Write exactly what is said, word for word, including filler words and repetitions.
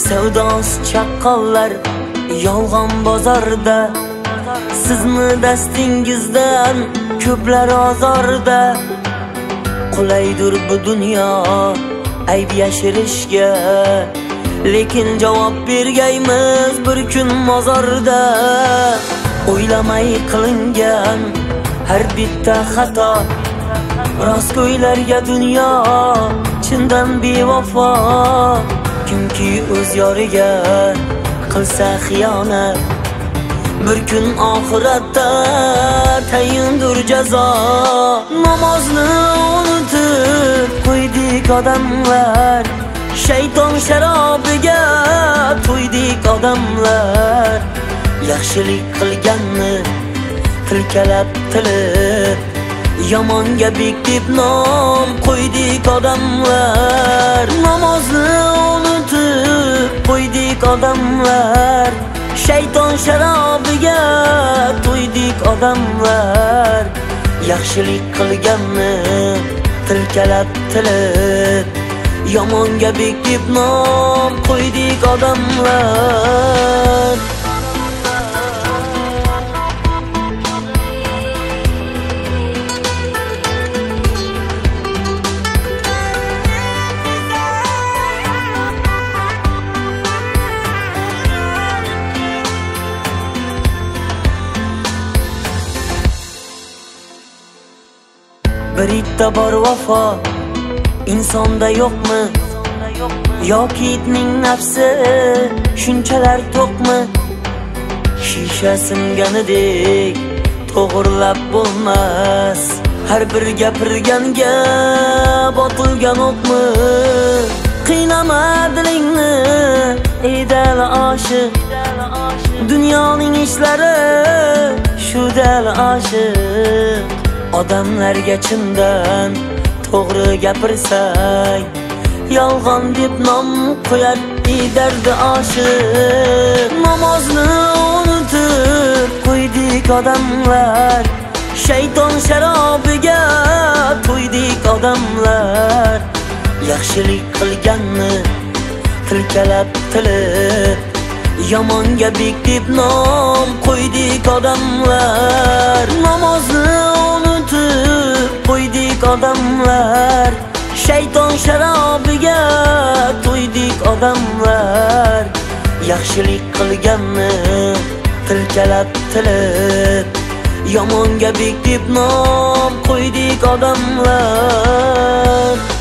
Savdos chaqqonlar yolg'on bozorda, sizni dastingizdan ko'plar ozorda. Qulaydir bu dunyo ayb yashirishga, lekin javob bergaymiz bir kun mozorda. O'ylamay qilingan har bitta xato, rostgo'ylarga dunyo chindan bevafo. Kimki o'z yoriga qilsa xiyonat, bir kun oxiratda tayindir jazo. Namozni unutib qo'ydik odamlar, shayton sharobiga to'ydik odamlar. Yaxshilik qilganni tilkalab tilib, yomonga bek deb nom qo'ydik odamlar. Namozni unutib qo'ydik odamlar, shayton sharobiga to'ydik odamlar. Yaxshilik qilganni tilkalab tilib, yomonga bek deb nom qo'ydik odamlar. Bitta bor vafo insonda yo'qmi? Yoki itning nafsi shunchalar to'qmi? Shisha singanidek to'g'rilab bo'lmas, har bir gapirganga botilgan o'qmi? Qiynama dilingni ey dal oshiq, dunyoning ishlari shu dal oshiq. Odamlarga chindan to'g'ri gapirsang, yolg'on deb nom qo'yar ey dardi oshiq. Namozni unutib qo'ydik odamlar, shayton sharobiga to'ydik odamlar. Yaxshilik qilganni tilkalab tilib, yomonga bek deb nom qo'ydik odamlar. Namozni qo'ydik odamlar, shayton sharobiga to'ydik odamlar. Yaxshilik qilganni tilkalab tilib, yomonga bek deb nom qo'ydik odamlar.